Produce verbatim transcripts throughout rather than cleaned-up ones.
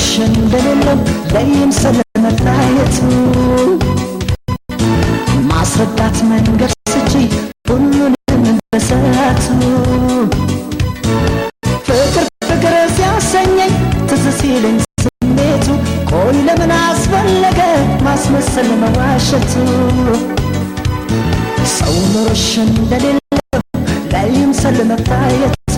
እንደሌለው ለይምሰል መታየቱ ማስረዳት መንገድ ስጪ ሁሉንም በሰዓቱ ፍቅር ፍቅር ሲያሰኘኝ ትዝ ሲለኝ ስሜቱ ቆይ ለምን አስፈለገ ማስመሰል መዋሸቱ ሰው ኖሮሽ እንደሌለው ለይምሰል መታየቱ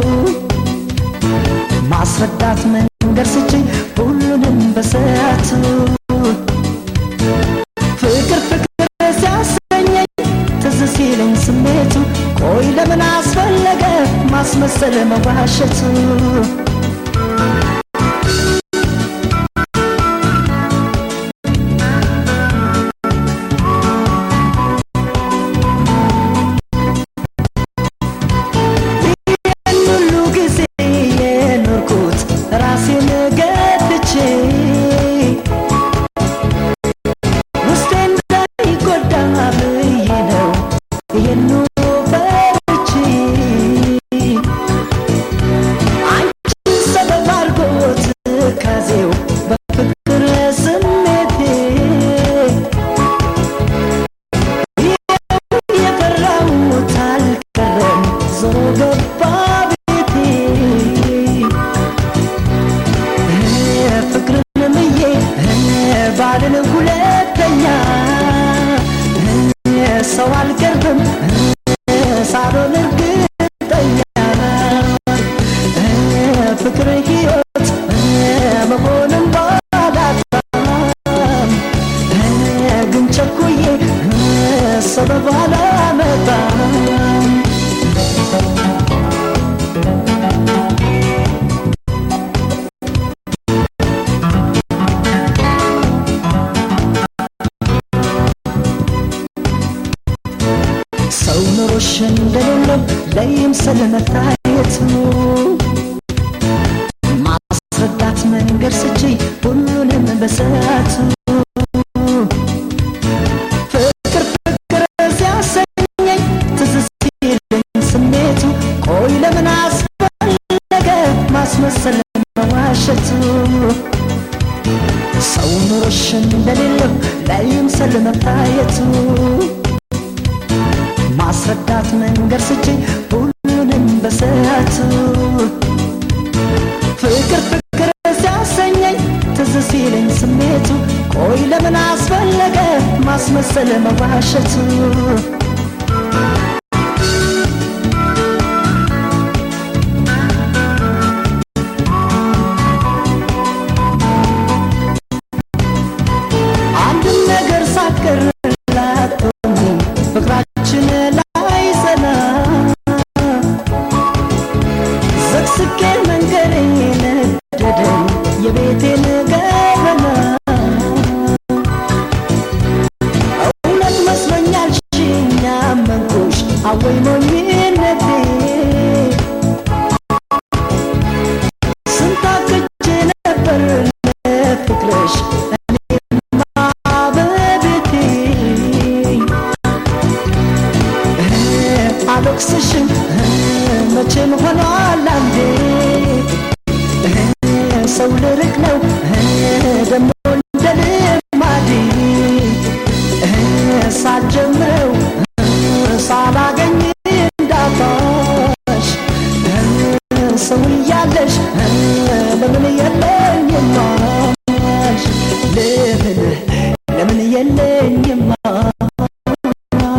ማስረዳት መንገድ ስጪ ሁሉንም በሰዓቱ ፍቅር ፍቅር ሲያሰኘኝ ትዝ ሲለኝ ስሜቱ ቆይ ለምን አስፈለገ ማስመሰል መዋሸቱ ሰው አልቀርብም ሳሎን እርግጠኛ ፍቅር ሕይወት መሆኑን ባላጣም ግን ቸኩዬ ሰበብ አላመጣም ሰው ኖሮሽ እንደሌለው ለይምሰል መታየቱ ማስረዳት መንገድ ስጪ ሁሉንም በሰዓቱ ፍቅር ፍቅር ሲያሰኘኝ ትዝ ሲለኝ ስሜቱ ቆይ ለምን አስፈለገ ማስመሰል መዋሸቱ ሰው ኖሮሽ እንደሌለው ለይምሰል መታየቱ ማስረዳት መንገድ ስጪ ሁሉንም በሰዓቱ ፍቅር ፍቅር ሲያሰኘኝ ትዝ ሲለኝ ስሜቱ ቆይ ለምን አስፈለገ ማስመሰል መዋሸቱ አንድ ነገር ሳትቀርላት ፍቅራችን ላይ ዘና ዘግዝቄ መንገሬን ነደደኝ የቤቴን ገበና እውነት መስሎኛል ሽኛ መንኩሽ አወይ ሞኝነቴ ስንት አቅጄ ነበር ለፍቅርሽ አልወቅስሽም መቼም ሆኗል አንዴ ሰው ልርቅ ነው ደሞ እንደ ልማዴ ሳልጀምረው ሳላገኝ እንዳጣሽ ሰው እያለሽ ለምን የለኝም አልሽ ለምን ለምን የለኝም